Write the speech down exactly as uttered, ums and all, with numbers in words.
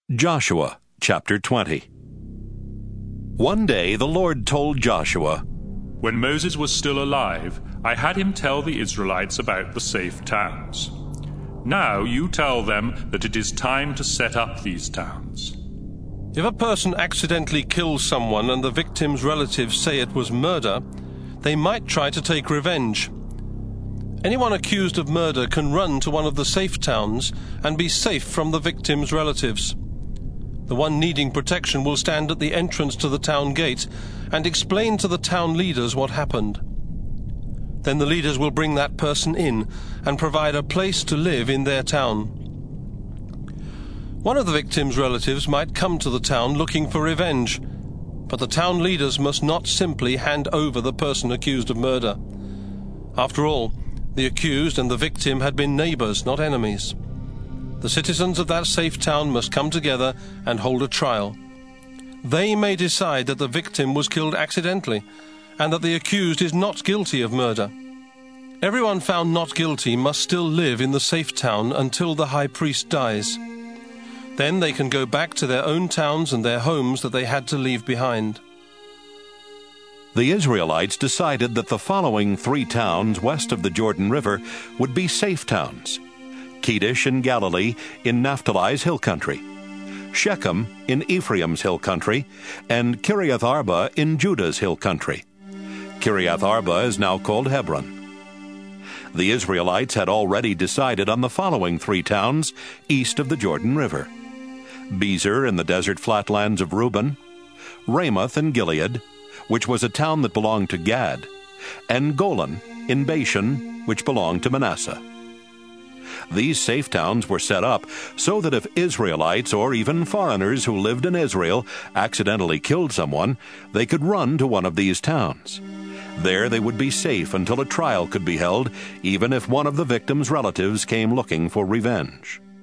Joshua chapter twenty. One day the Lord told Joshua, When Moses was still alive, I had him tell the Israelites about the safe towns. Now you tell them that it is time to set up these towns. If a person accidentally kills someone and the victim's relatives say it was murder, they might try to take revenge. Anyone accused of murder can run to one of the safe towns and be safe from the victim's relatives. The one needing protection will stand at the entrance to the town gate and explain to the town leaders what happened. Then the leaders will bring that person in and provide a place to live in their town. One of the victim's relatives might come to the town looking for revenge, but the town leaders must not simply hand over the person accused of murder. After all, the accused and the victim had been neighbors, not enemies. The citizens of that safe town must come together and hold a trial. They may decide that the victim was killed accidentally and that the accused is not guilty of murder. Everyone found not guilty must still live in the safe town until the high priest dies. Then they can go back to their own towns and their homes that they had to leave behind. The Israelites decided that the following three towns west of the Jordan River would be safe towns: Kedesh in Galilee in Naphtali's hill country, Shechem in Ephraim's hill country, and Kiriath Arba in Judah's hill country. Kiriath Arba is now called Hebron. The Israelites had already decided on the following three towns east of the Jordan River: Bezer in the desert flatlands of Reuben, Ramoth in Gilead, which was a town that belonged to Gad, and Golan in Bashan, which belonged to Manasseh. These safe towns were set up so that if Israelites or even foreigners who lived in Israel accidentally killed someone, they could run to one of these towns. There they would be safe until a trial could be held, even if one of the victim's relatives came looking for revenge.